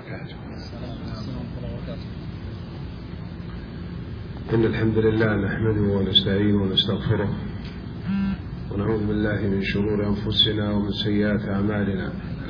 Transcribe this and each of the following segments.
وبركاته. إن الحمد لله نحمده ونستعينه ونستغفره ونعوذ بالله من شرور أنفسنا ومن سيئات أعمالنا.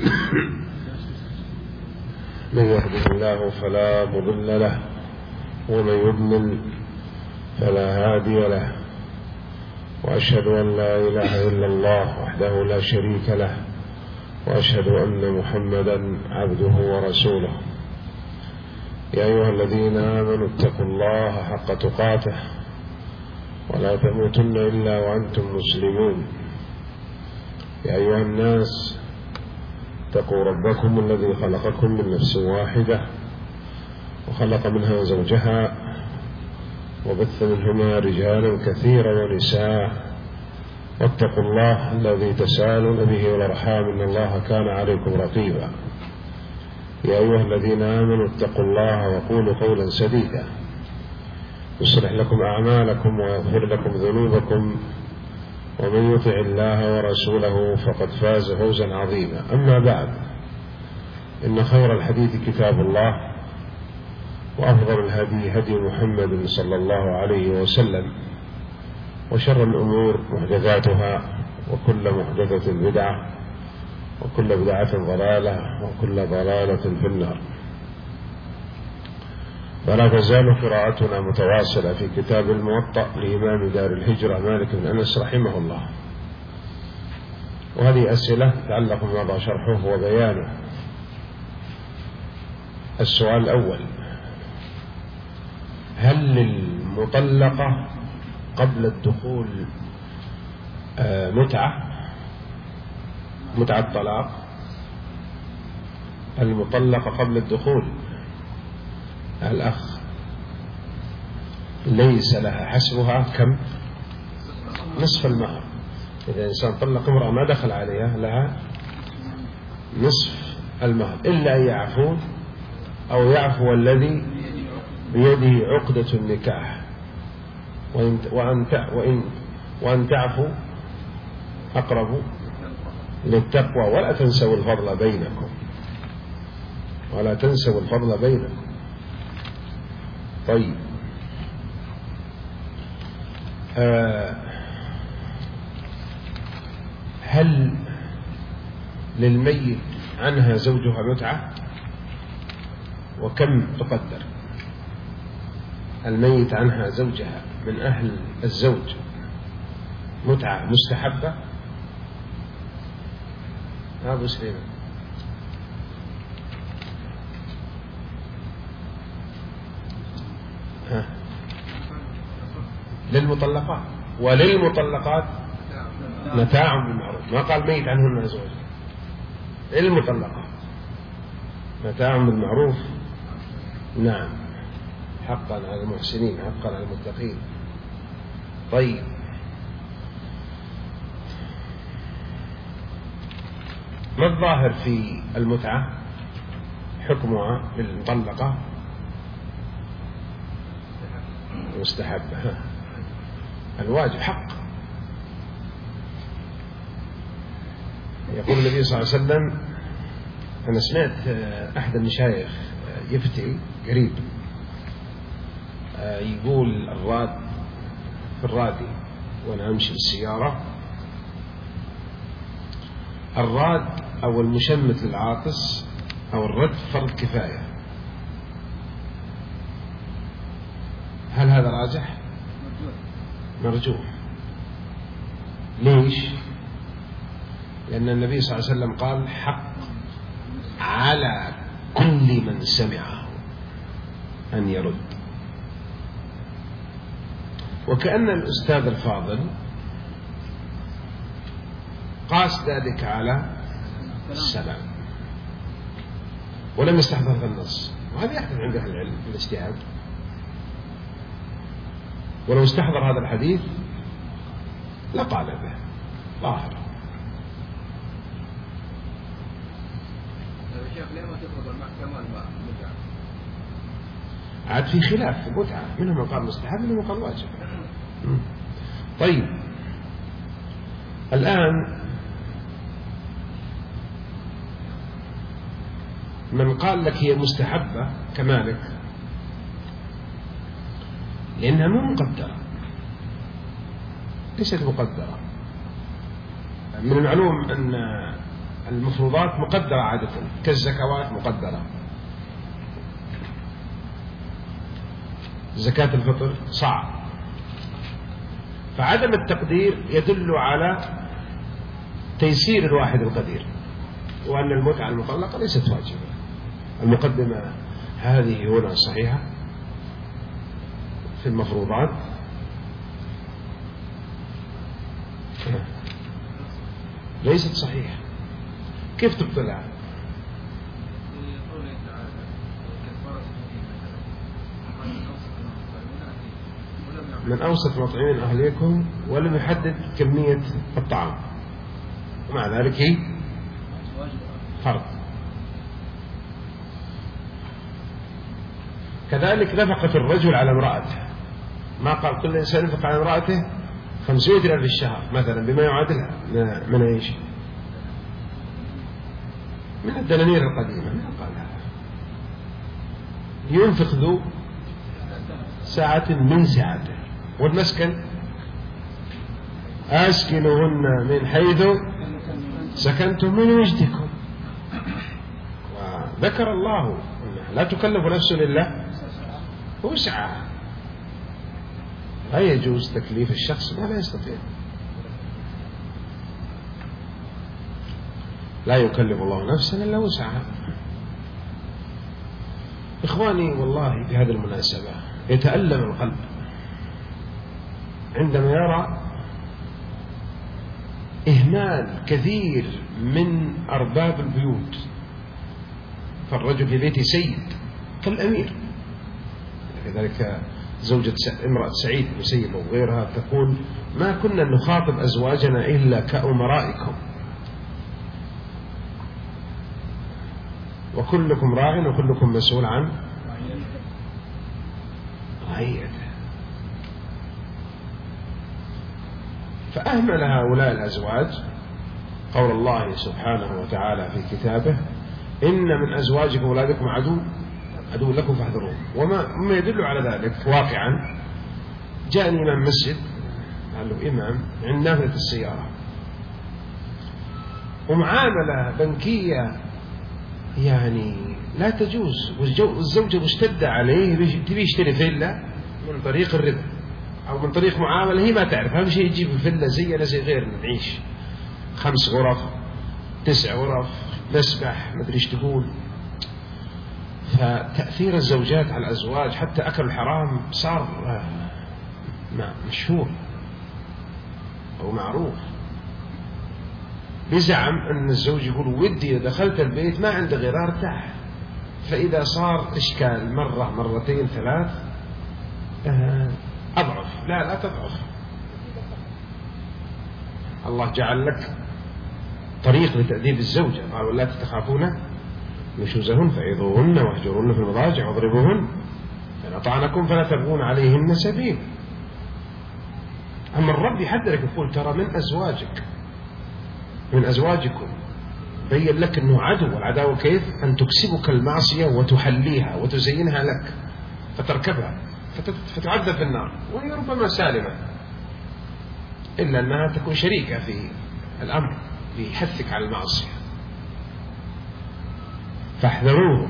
من يهده الله فلا مضل له ومن يضلل فلا هادي له، وأشهد أن لا إله إلا الله وحده لا شريك له، وأشهد أن محمدا عبده ورسوله. يا أيها الذين آمنوا اتقوا الله حق تقاته ولا تموتن إلا وأنتم مسلمون. يا أيها الناس اتقوا ربكم الذي خلقكم من نفس واحدة وخلق منها زوجها وبث منهما رجالا كثيرا ونساء، واتقوا الله الذي تساءلون به والأرحام إن الله كان عليكم رقيبا. يا أيها الذين آمنوا اتقوا الله وقولوا قولا سديدا يصلح لكم أعمالكم ويغفر لكم ذنوبكم، ومن يطع الله ورسوله فقد فاز فوزا عظيما. أما بعد، إن خير الحديث كتاب الله، وأفضل الهدي هدي محمد صلى الله عليه وسلم، وشر الأمور محدثاتها، وكل محدثة بدعة، وكل بدعة ضلالة، وكل ضلالة في النار. فلا تزال قراءتنا متواصلة في كتاب الموطأ لإمام دار الهجرة مالك بن أنس رحمه الله، وهذه أسئلة تعلق بما شرحه وبيانه. السؤال الأول: هل للمطلقة قبل الدخول متعة طلاق؟ المطلقة قبل الدخول الأخ ليس لها حسبها كم؟ نصف المهر. إذا إنسان طلق امرأة ما دخل عليها لها نصف المهر، إلا أن يعفو أو يعفو الذي بيده عقدة النكاح، وأن تعفو أقرب للتقوى، ولا تنسوا الفضل بينكم، ولا تنسوا الفضل بينكم. طيب، هل للميت عنها زوجها متعة؟ وكم تقدر؟ الميت عنها زوجها من أهل الزوج متعة مستحبة؟ أبو سليمان. للمطلقات، وللمطلقات متاع بالمعروف، ما قال ميت عنهن زوج. للمطلقات متاع بالمعروف، نعم، حقا على المحسنين، حقا على المتقين. طيب، ما الظاهر في المتعة؟ حكمها للمطلقة مستحبة، الواجب حق. يقول النبي صلى الله عليه وسلم، أنا سمعت أحد المشايخ يفتي قريب يقول في الرادي وأنا أمشي بالسيارة: الراد أو المشمت للعاطس أو الرد فرض كفاية. هل هذا راجح؟ مرجوح. ليش؟ لأن النبي صلى الله عليه وسلم قال: حق على كل من سمعه أن يرد. وكأن الأستاذ الفاضل قاس ذلك على السلام ولم يستحضر هذا النص، وهذا يحدث عند أهل العلم في الاجتهاد. ولو استحضر هذا الحديث لقال به ظاهر. عاد في خلاف في المتعة، منهم من قال مستحب ومنهم من قال واجب. طيب، الآن من قال لك هي مستحبة كمالك لأنها مو مقدرة، ليست مقدرة. من المعلوم أن المفروضات مقدرة عادة، كالزكوات مقدرة، زكاة الفطر صعب. فعدم التقدير يدل على تيسير الواحد القدير، وأن المتعة المطلقة ليست واجبة. المقدمة هذه هنا صحيحة في المفروضات، ليست صحيحة. كيف تبطلها؟ من أوسط مطعمين أهليكم، ولم يحدد كمية الطعام، ومع ذلك هي فرض. كذلك نفقة الرجل على امرأته، ما قال كل إنسان ينفق على امرأته 500 ريال في الشهر مثلا، بما يعادلها من أي شيء، من الدنانير القديمة. من قال هذا؟ ينفق ذو ساعة من ساعته. والمسكن أسكنهن من حيث سكنتم من وجدكم. وذكر الله لا تكلف نفس إلا وسعها، لا يجوز تكليف الشخص ما لا يستطيع. لا يكلف الله نفسا إلا وسعها. إخواني والله بهذه المناسبة يتألم القلب عندما يرى إهمال كثير من أرباب البيوت. فالرجل في بيته سيد كالأمير. لذلك زوجة امرأة سعيد المسيب وغيرها تقول: ما كنا نخاطب أزواجنا إلا كأمرائكم، وكلكم راع وكلكم مسؤول عن رعيته. فأهمل هؤلاء الأزواج قول الله سبحانه وتعالى في كتابه: إن من أزواجكم وأولادكم عدو لكم فاحذروه. وما يدل على ذلك واقعا، جاءني إمام مسجد قال له: إمام عند نافذة السيارة ومعاملة بنكية يعني لا تجوز، والزوجة مشتدة عليه تبي يشتري فيلا من طريق الربا أو من طريق معاملة هي ما تعرف. أهم شيء يجيب الفيلا زينا زي غيرنا نعيش 5 غرف 9 غرف نسبح ما أدري إيش تقول. فتأثير الزوجات على الأزواج حتى أكل الحرام صار مشهور أو معروف، بزعم أن الزوج يقول: ودي إذا دخلت البيت ما عنده غير أرتاح. فإذا صار إشكال مرة مرتين 3 أضعف. لا تضعف. الله جعل لك طريق لتأديب الزوجة، قال: ولا تخافون نشوزهن فعظوهن واهجروهن في المضاجع واضربوهن فإن أطعنكم فلا تبغون عليهن سبيل. أما الرب يحذرك يقول: ترى من أزواجكم بين لك أنه عدو. والعداوة كيف؟ أن تكسبك المعصية وتحليها وتزينها لك فتركبها فتعذب في النار، وهي ربما سالمة، إلا أنها تكون شريكة في الأمر ليحثك على المعصية. فاحذروه.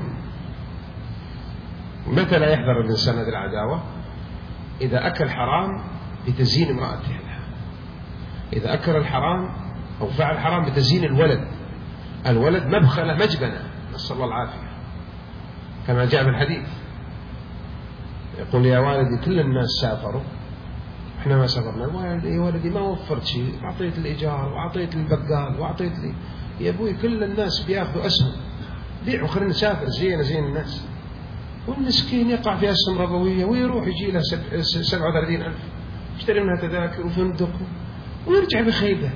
متى لا يحذر الإنسان هذه العداوة؟ إذا أكل حرام بتزيين امرأته لها، إذا أكل الحرام أو فعل حرام بتزيين الولد مبخلة مجبنة، نسأل الله العافية، كما جاء في الحديث يقول: يا والدي كل الناس سافروا احنا ما سافرنا. يا والدي ما وفرت شيء، أعطيت الإيجار وأعطيت البقال وأعطيت لي. يا أبوي كل الناس بيأخذوا أسهم، بيعوا خلينا نسافر زين الناس. والمسكين يقع في أسهم ربوية ويروح يجي له 37,000 يشتري منها تذاكر وفندق ويرجع بخيبة.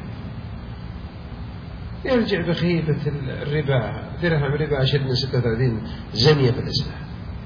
يرجع بخيبة الربا، درهم ربا أشد من 36 زنية في الإسلام.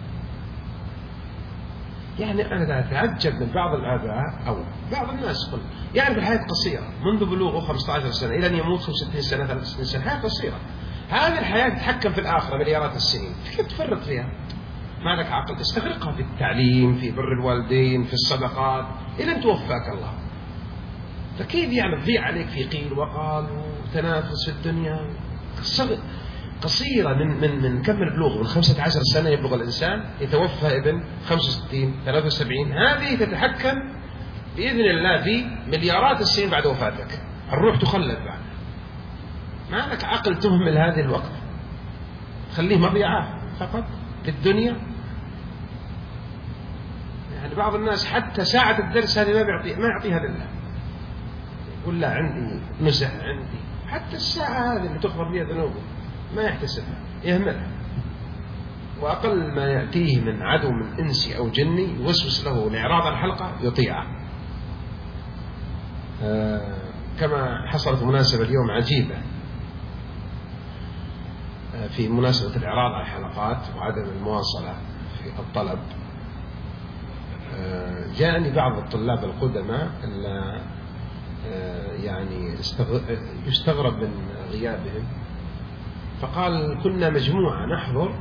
يعني أنا أتعجب من بعض الآباء أو بعض الناس يعرف الحياة قصيرة، منذ بلوغه 15 سنة إلى أن يموت 65 سنة 63 سنة، حياة قصيرة. هذه الحياة تتحكم في الآخرة مليارات السنين، كيف تفرط فيها؟ ما لك عقل تستغرقها في التعليم، في بر الوالدين، في الصدقات، إلى أن توفاك الله. فكيف يعني تضيع عليك في قيل وقال وتنافس في الدنيا؟ قصيرة من كم البلوغ؟ من 15 سنة يبلغ الإنسان، يتوفى ابن 65 73. هذه تتحكم بإذن الله في مليارات السنين بعد وفاتك. الروح تخلد بعد. ما لك عقل تهمل هذه الوقت، خليه مضيعة فقط في الدنيا. يعني بعض الناس حتى ساعة الدرس هذه ما يعطيها لله، يقول لا عندي نزع، عندي حتى الساعة هذه اللي تغفر فيها ذنوبه ما يحتسبها، يهملها. وأقل ما يأتيه من عدو من إنسي أو جني يوسوس له لإعراض الحلقة يطيعه. كما حصلت مناسبة اليوم عجيبة في مناسبة الإعراض على الحلقات وعدم المواصلة في الطلب. جاءني بعض الطلاب القدماء يعني يستغرب من غيابهم، فقال كنا مجموعة نحضر،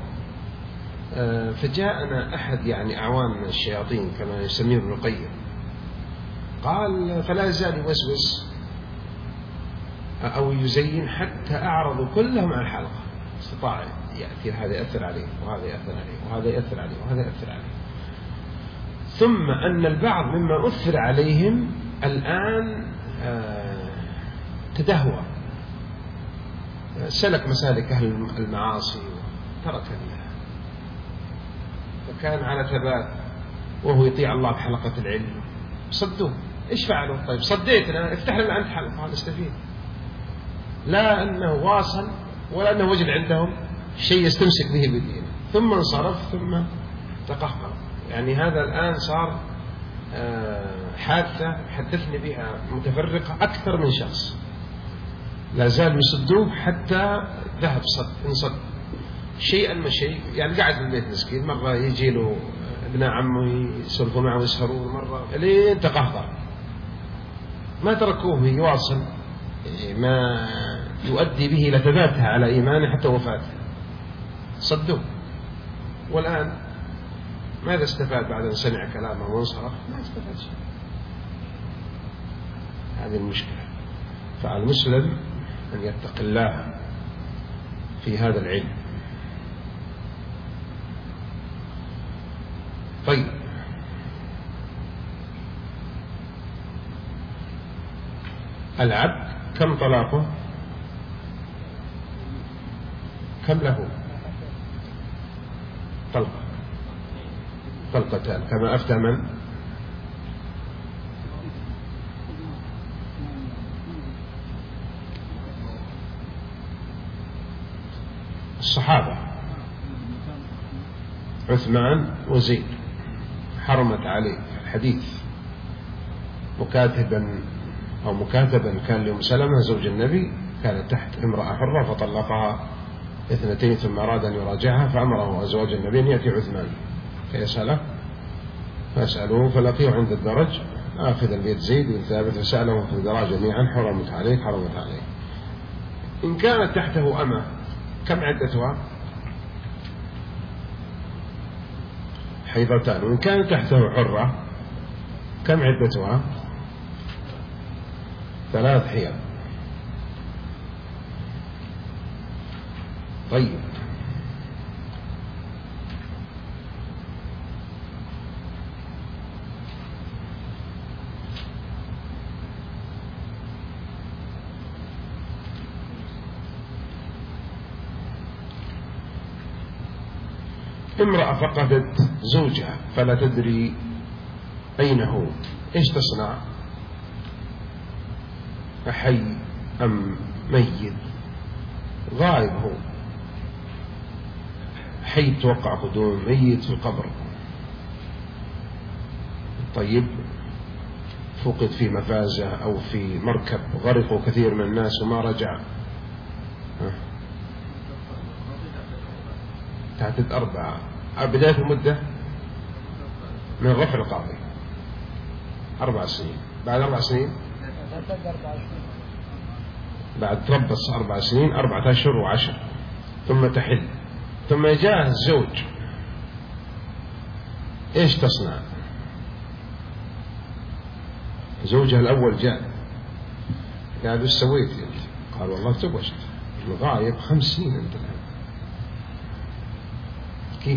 فجاءنا أحد يعني أعوان الشياطين كما يسميه ابن القيم، قال فلا يزال يوسوس أو يزين حتى أعرضوا كلهم على الحلقة. استطاع يأتي هذا يأثر عليه وهذا يأثر عليه وهذا يأثر عليه وهذا يأثر عليه، ثم أن البعض مما أثر عليهم الآن تدهور، سلك مسالك أهل المعاصي وترك الله، فكان على ثبات وهو يطيع الله بحلقة العلم. صدوه، إيش فعلوا؟ طيب صديتنا، افتح لنا أنت حلقة نستفيد. لا أنه واصل ولا أنه وجد عندهم شيء يستمسك به بالدين، ثم انصرف ثم تقهقر. يعني هذا الآن صار حادثة حدثني بها متفرقة أكثر من شخص، لا زال يصدوه حتى ذهب انصد شيئا ما شيء. يعني قاعد في البيت مسكين، مرة يجي له ابن عمه يسولفوا معه ويسهرون، مرة لين تقهقر. ما تركوه يواصل ما يؤدي به إلى ثباتها على إيمانه حتى وفاته، صدوه. والآن ماذا استفاد بعد أن سمع كلامه وانصرف؟ ما استفاد شيء. هذه المشكلة. فعلى المسلم أن يتقي الله في هذا العلم. طيب، العبد كم طلاقه؟ كم له؟ طلقتان كما أفتى من؟ الصحابة عثمان وزيد حرمت عليه الحديث مكاتبا كان لأم سلمة زوج النبي، كانت تحت امرأة حرة فطلقها 2 ثم أراد أن يراجعها، فأمره أزواج النبي أن يأتي عثمان فيسأله، فسألوه فلقيه عند الدرج آخذا بيد زيد بن ثابت، فسألهم في الدرج جميعا حرمت عليك. إن كانت تحته أمة كم عدتها؟ حيضتان. وإن كانت تحته حرة كم عدتها؟ 3 حيض. طيب، امرأة فقدت زوجها فلا تدري أين هو، إيش تصنع؟ أحي أم ميت؟ غائب هو، حي توقع قدوم، ميت في القبر. طيب، فقد في مفازة أو في مركب غرقوا كثير من الناس وما رجع، تعتد 4 بداية المدة من رفع القاضي 4 سنين. بعد 4 سنين بعد تربص 4 سنين 4 أشهر و10 ثم تحل، ثم جاء الزوج، إيش تصنع؟ زوجها الأول جاء قال إيش سويت أنت؟ قال والله تزوجت، الغايب 5 سنين أنت الآن، كيف؟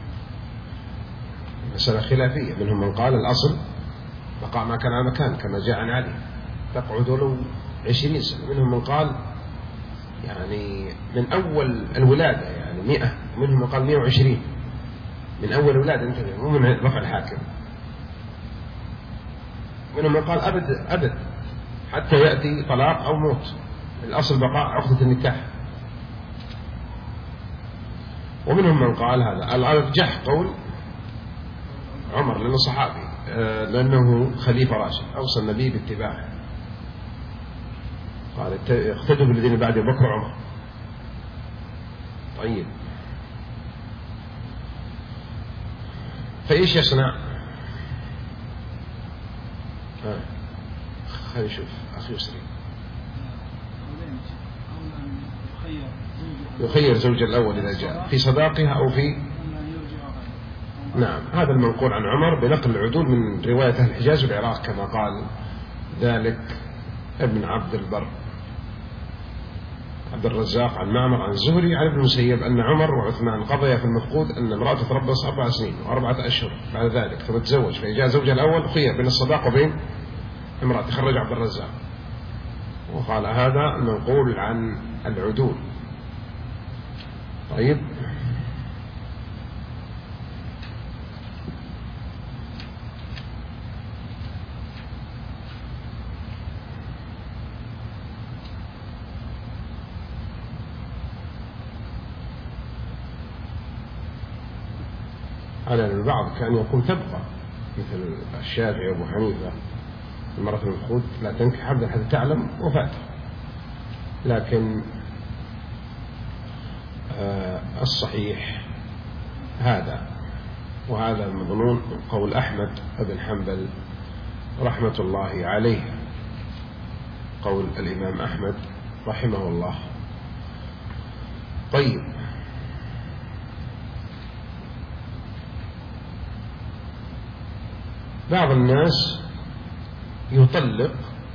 مسألة خلافية، منهم من قال الأصل بقاء ما كان على مكان كما جاء عن علي تقعد ولو 20 سنة، منهم من قال يعني من أول الولادة يعني 100، منهم من قال 120 من أول الولادة، انتبه مو من رفع الحاكم، منهم من قال أبد حتى يأتي طلاق أو موت، الأصل بقاء عقدة النكاح، ومنهم من قال هذا الأرجح قول عمر لأنه صحابي، لأنه خليفة راشد أوصى النبي باتباعه، قال اقتدوا بالذين بعد بكر وعمر. طيب فإيش يصنع؟ خلي نشوف أخي يسري. يخير زوج الأول إذا جاء في صداقها أو في، نعم هذا المنقول عن عمر بنقل العدول من رواية أهل الحجاز والعراق كما قال ذلك ابن عبد البر عبد الرزاق عن معمر عن الزهري عن ابن المسيب أن عمر وعثمان قضيا في المفقود أن امرأة تتربص 4 سنين و4 أشهر بعد ذلك ثم تتزوج، فجاء زوجها الأول خير بين الصداق وبين امرأة، خرج عبد الرزاق وقال هذا المنقول عن العدول. طيب على البعض كان يقول تبقى مثل الشافعي وابو حنيفة المرأة المفقود لا تنكح عبدا حتى تعلم وفاته، لكن الصحيح هذا، وهذا المظنون قول أحمد بن حنبل رحمة الله عليه، قول الإمام أحمد رحمه الله. طيب بعض الناس يطلق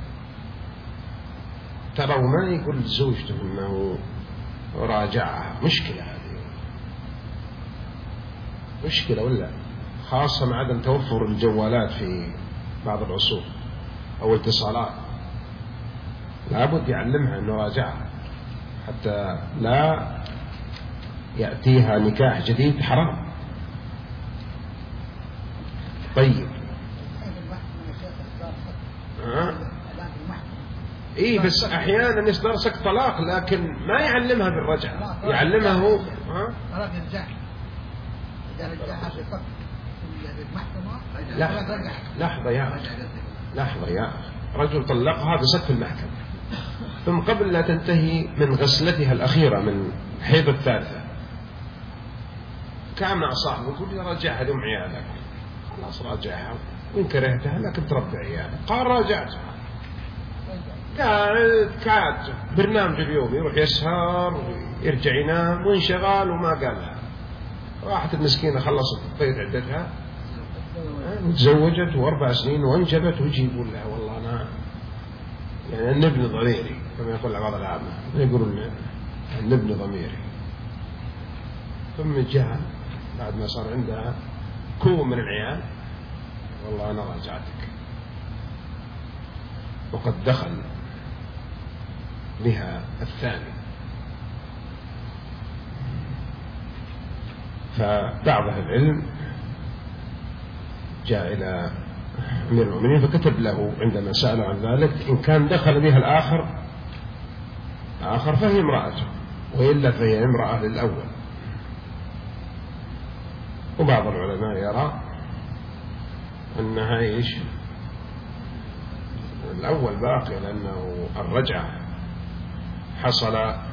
ترى وما يقول لزوجته أنه راجعها، مشكلة هذه، مشكلة ولا خاصة مع عدم توفر الجوالات في بعض العصور أو الاتصالات، لابد يعلمها أنه راجعها حتى لا يأتيها نكاح جديد حرام. طيب إيه بس أحيانا يصدر سك طلاق لكن ما يعلمها بالرجعة، يعلمها هو طلاق الرجاع إذا رجعها في فقط المحكمة. لحظة يا رجل طلقها بسقف المحكمة ثم قبل لا تنتهي من غسلتها الأخيرة من حيض الثالثة كان مع صاحبه يقول لي راجعها دوم عيالك، خلاص راجعها وإن كرهتها لكن تربي عيالك، قال راجعتها، كاد برنامج اليوم يروح يسهر ويرجع ينام وانشغال وما قالها، راحت المسكينة خلصت طيب عدتها وتزوجت و4 سنين وانجبت، ويجي يقول لها والله أنا يعني نبني ضميري كما يقول بعض العامة يقولون نبني ضميري، ثم جاء بعد ما صار عندها كوم من العيال والله أنا راجعتك، وقد دخل بها الثاني. فبعض أهل العلم جاء إلى أمير المؤمنين فكتب له عندما سأله عن ذلك إن كان دخل بها الآخر فهي امرأته وإلا فهي امرأة للأول. وبعض العلماء يرى أنها إيش الأول باقي لأنه الرجعة حصل،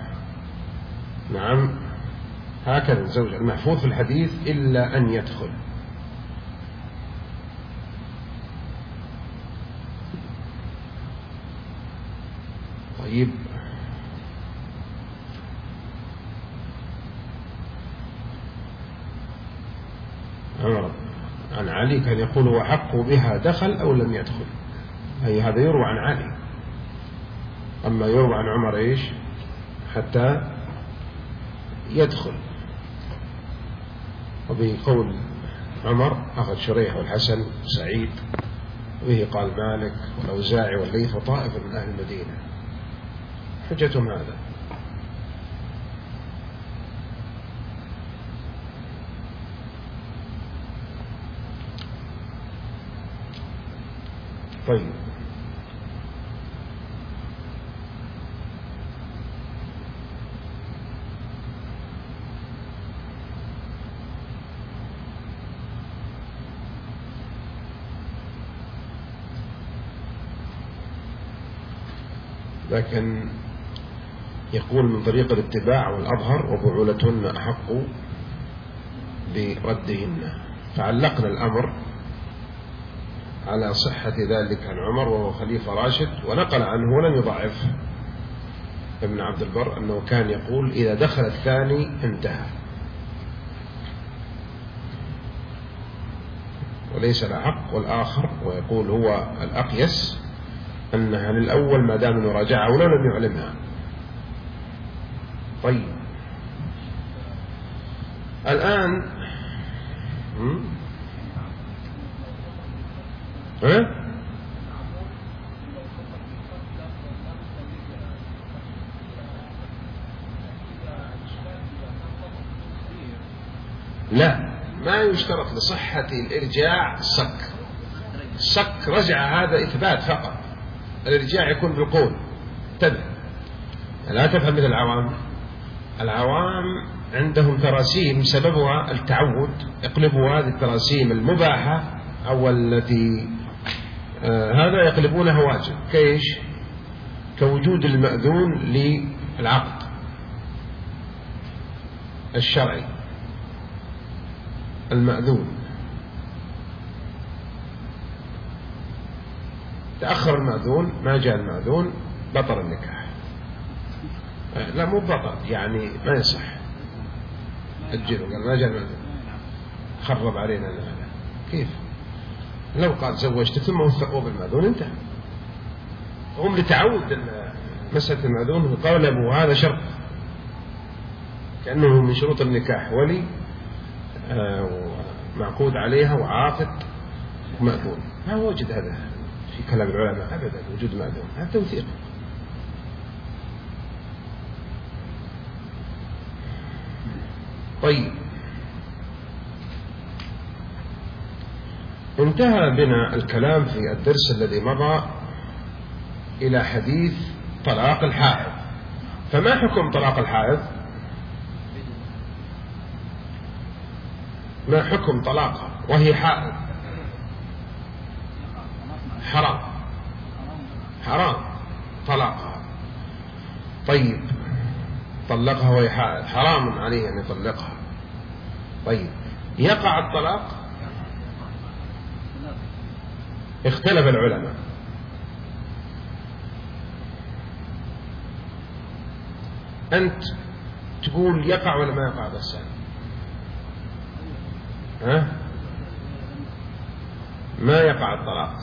نعم هكذا الزوج المحفوظ في الحديث إلا أن يدخل. طيب عمر عن علي كان يقول وحق بها دخل أو لم يدخل، أي هذا يروى عن علي. أما يروى عن عمر إيش؟ حتى يدخل. وبقول عمر أخذ شريح والحسن وسعيد، وبه قال مالك والأوزاعي والليث وطائفة من أهل المدينة، حجتهم هذا. طيب، لكن يقول من طريق الاتباع والأظهر وبعولتهن أحق بردهن، فعلقنا الأمر على صحة ذلك عن عمر وهو خليفة راشد، ونقل عنه ولم يضعف ابن عبد البر أنه كان يقول إذا دخل الثاني انتهى، وليس له حق. والآخر ويقول هو الأقيس أنها للأول ما دام أنه راجعها ولو لم يعلمها. طيب، الآن لا، ما يشترط لصحة الإرجاع الصك. الصك رجع هذا إثبات فقط، الإرجاع يكون بالقول. انتبه، لا تفهم مثل العوام. العوام عندهم تراسيم سببها التعود، يقلبوا هذه التراسيم المباحة أو التي هذا يقلبونها واجب. كيش؟ كوجود المأذون للعقد الشرعي، المأذون تأخر المأذون، ما جاء المأذون، بطل النكاح. لا مو بطل، يعني ما يصح. أجله، قال ما جاء المأذون، خرب علينا هذا. كيف؟ لو قال زوجت ثم وثقوا بالمأذون انتهى. هم لتعود مسألة المأذون قالوا هذا شرط، كأنه من شروط النكاح، ولي معقود عليها وعاقد مأذون. ما وجد هذا في كلام العلماء أبدا، وجود مأذون، هذا توثيق. طيب، انتهى بنا الكلام في الدرس الذي مضى إلى حديث طلاق الحائض. فما حكم طلاق الحائض؟ ما حكم طلاقها وهي حائض؟ حرام، حرام طلاقها. طيب، طلقها وهي حائض، حرام عليه أن يطلقها. طيب، يقع الطلاق؟ اختلف العلماء. أنت تقول يقع ولا ما يقع؟ بس ما يقع الطلاق.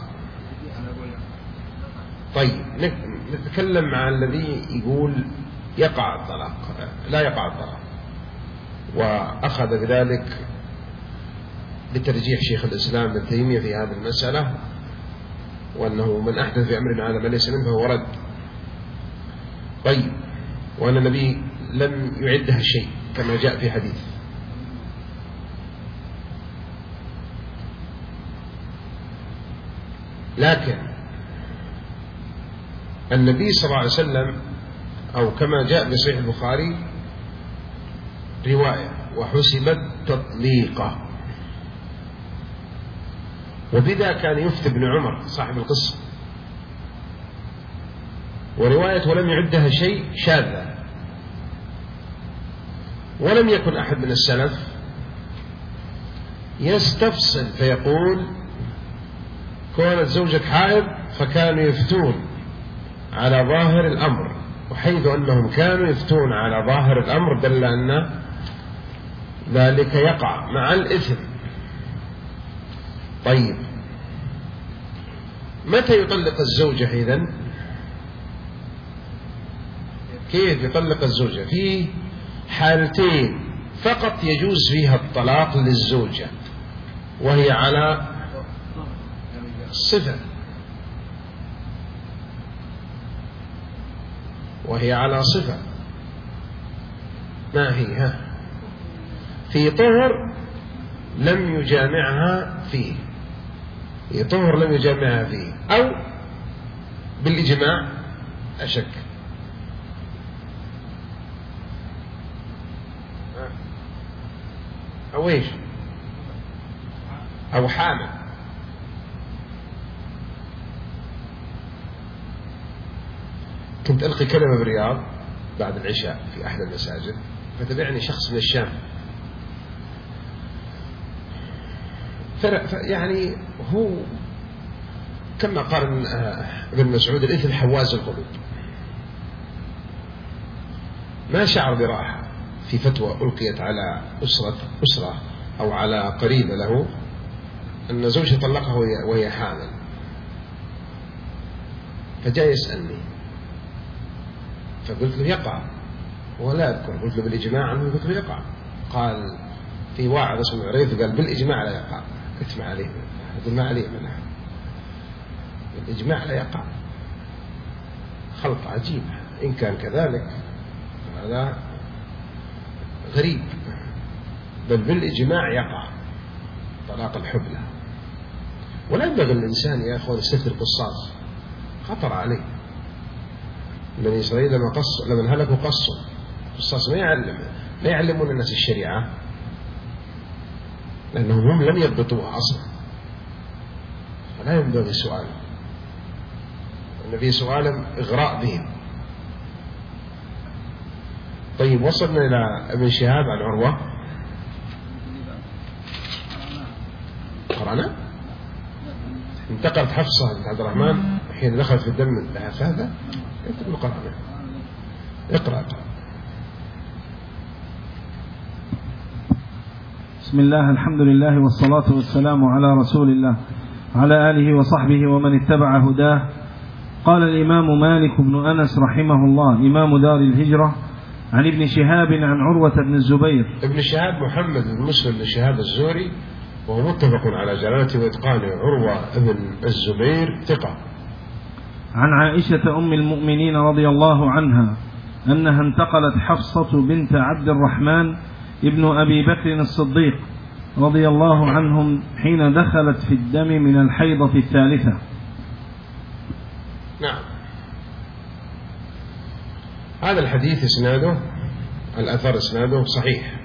طيب، نتكلم مع الذي يقول يقع الطلاق. لا يقع الطلاق، وأخذ بذلك بترجيح شيخ الإسلام ابن تيمية في هذه المسألة، وأنه من أحدث في أمرنا هذا ما ليس منه فهو رد. طيب، وأن النبي لم يعدها شيء كما جاء في حديث. لكن النبي صلى الله عليه وسلم، أو كما جاء في صحيح البخاري رواية، وحسبت تطليقة، وبذا كان يفتي ابن عمر صاحب القصة. ورواية ولم يعدها شيء شاذة، ولم يكن أحد من السلف يستفصل فيقول كانت زوجة حائض، فكانوا يفتون على ظاهر الأمر، وحيث أنهم كانوا يفتون على ظاهر الأمر دل أن ذلك يقع مع الإثم طيب متى يطلق الزوجة إذن؟ كيف يطلق الزوجة؟ في حالتين فقط يجوز فيها الطلاق للزوجة، وهي على صفة، ما هي؟ في طهر لم يجامعها فيه، أو بالإجماع أشك، أو إيش، أو حامل. كنت ألقي كلمة بالرياض بعد العشاء في أحد المساجد، فتبعني شخص من الشام، يعني هو كما قال ابن مسعود: الإثم حواز القلوب. ما شعر براحة في فتوى ألقيت على أسرة أو على قريبة له أن زوجها طلقها وهي حامل، فجاء يسألني، فقلت له يقع، ولا أذكر، قلت له بالإجماع عنه، قلت له يقع. قال في واحد اسمه عريف قال بالإجماع لا يقع. قلت ما عليه، قلت ما عليه منه، بالإجماع لا يقع. خلط عجيب، إن كان كذلك هذا غريب، بل بالإجماع يقع طلاق الحبلى. ولا ينبغي الإنسان يا أخوان يستفتي القصاص، خطر عليه. بني إسرائيل لما هلكوا قصوا، القصاص ما يعلمون الناس الشريعة، لأنهم هم لم يضبطوها أصلا، فلا ينبغي سؤال النبي سؤالا إغراء بهم. طيب وصلنا إلى ابن شهاب عن عروة، قرأنا انتقلت حفصة بنت عبد الرحمن حين دخلت في الدم لها فهذا يكتب قرأنا. اقرأ. بسم الله، الحمد لله، والصلاة والسلام على رسول الله على آله وصحبه ومن اتبع هداه. قال الإمام مالك بن أنس رحمه الله إمام دار الهجرة عن ابن شهاب عن عروة بن الزبير. ابن شهاب محمد بن مسلم بن شهاب الزهري، وهو متفق على جلالته وإتقانه. عروة بن الزبير ثقة. عن عائشة أم المؤمنين رضي الله عنها أنها انتقلت حفصة بنت عبد الرحمن ابن أبي بكر الصديق رضي الله عنهم حين دخلت في الدم من الحيضة الثالثة. نعم. هذا الحديث الأثر إسناده صحيح.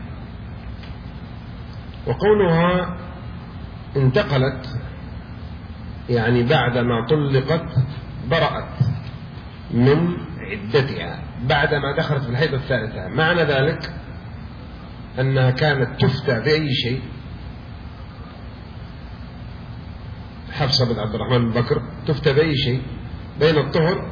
وقولها انتقلت يعني بعدما طلقت برأت من عدتها بعدما دخلت في الحيضة الثالثة. معنى ذلك أنها كانت تفتى بأي شيء. حفصة بن عبد الرحمن بن بكر تفتى بأي شيء بين الطهر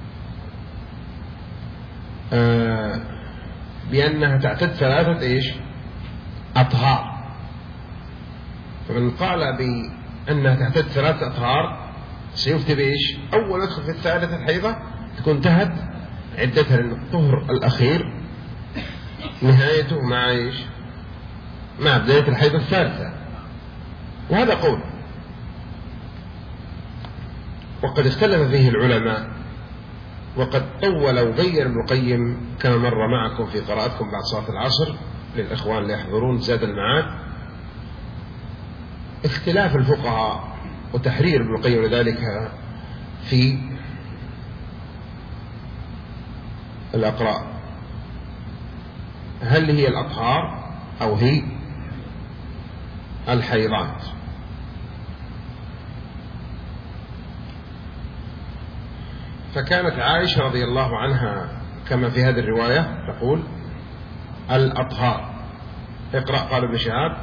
بأنها تعتد 3 أطهار. فمن قال بأنها تعتد 3 أطهار سيفتي بإيش؟ أول أدخل في الثالثة الحيضة تكون انتهت عدتها، لأن الطهر الأخير نهايته مع إيش؟ مع بداية الحيضة الثالثة. وهذا قول، وقد اختلف فيه العلماء، وقد طول وبين ابن القيم كما مر معكم في قراءتكم بعد صلاة العصر للإخوان اللي يحضرون زاد المعاد، اختلاف الفقهاء وتحرير ابن القيم لذلك في الأقراء، هل هي الأطهار أو هي الحيضات. فكانت عائشة رضي الله عنها كما في هذه الرواية تقول الأطهار. اقرأ. قال ابن شهاب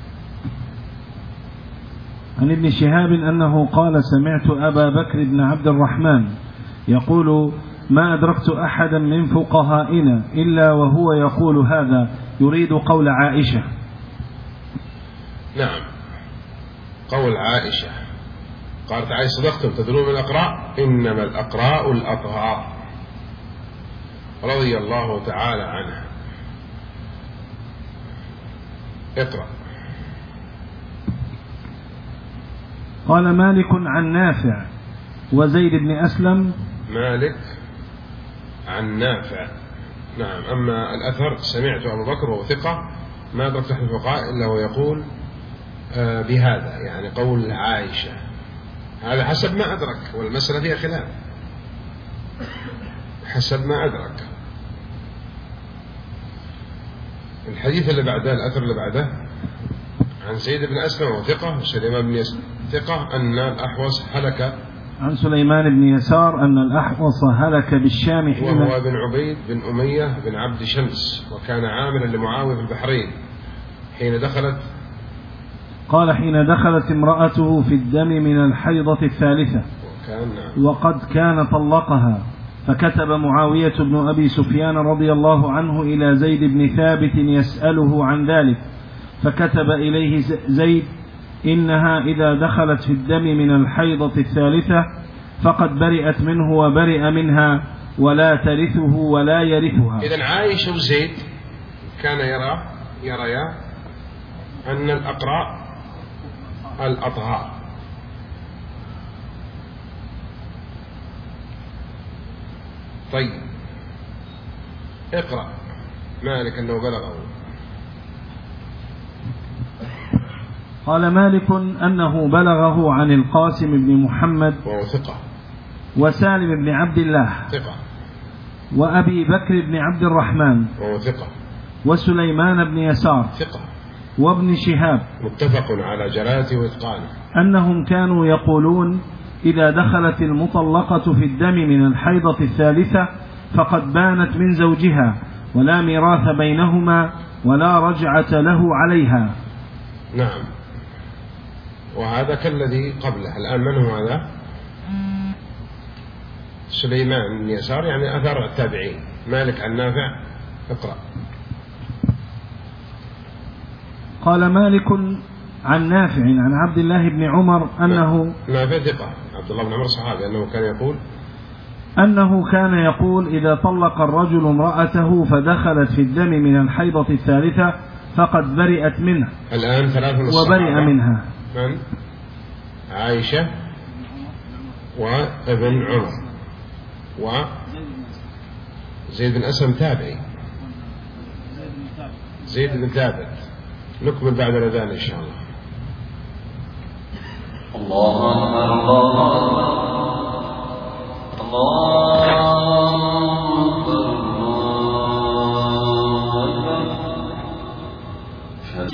عن ابن شهاب أنه قال سمعت أبا بكر بن عبد الرحمن يقول ما أدركت أحدا من فقهائنا إلا وهو يقول هذا، يريد قول عائشة. نعم. قول عائشة قالت عائشة صدقتم تدرون من الأقراء إنما الأقراء الأطهار رضي الله تعالى عنها. اقرأ. قال مالك عن نافع وزيد بن أسلم. مالك عن نافع. نعم. أما الأثر سمعت أبو بكر وهو ثقة ما أدركت أحد الفقهاء إلا هو يقول بهذا، يعني قول عائشة، هذا حسب ما أدرك، والمسألة فيها خلاف حسب ما أدرك. الحديث اللي بعده، الأثر اللي بعده عن زيد بن أسلم وثقة وسليمان بن يسار ثقة أن الأحوص هلك. عن سليمان بن يسار أن الأحوص هلك بالشام حين، وهو بن عبيد بن أمية بن عبد شمس، وكان عاملا لمعاوية في البحرين حين دخلت. قال حين دخلت امرأته في الدم من الحيضة الثالثة وقد كان طلقها، فكتب معاوية بن أبي سفيان رضي الله عنه إلى زيد بن ثابت يسأله عن ذلك، فكتب إليه زيد إنها إذا دخلت في الدم من الحيضة الثالثة فقد برئت منه وبرئ منها ولا ترثه ولا يرثها. إذن عائشة وزيد كان يريا أن الأقراء الأطهار. طيب اقرأ. مالك أنه بلغه. قال مالك أنه بلغه عن القاسم بن محمد وهو ثقة، وسالم بن عبد الله ثقة، وأبي بكر بن عبد الرحمن وهو ثقة، وسليمان بن يسار ثقة، وابن شهاب متفق على جلالته وإتقانه أنهم كانوا يقولون إذا دخلت المطلقة في الدم من الحيضة الثالثة فقد بانت من زوجها ولا ميراث بينهما ولا رجعة له عليها. نعم. وهذا كالذي قبله. الآن من هو هذا؟ سليمان بن يسار، يعني أثر التابعين. مالك عن نافع. اقرأ. قال مالك عن نافع عن عبد الله بن عمر أنه نافع ثقة، عبد الله بن عمر صحابي، أنه كان يقول إذا طلق الرجل امرأته فدخلت في الدم من الحيضة الثالثة فقد برئت منه. الآن ثلاث من الصحابة وبرئ منها. من؟ عائشة وابن عمر وزيد بن أسلم تابعي، زيد بن ثابت. نكمل بعد الأذان إن شاء الله. الله أكبر الله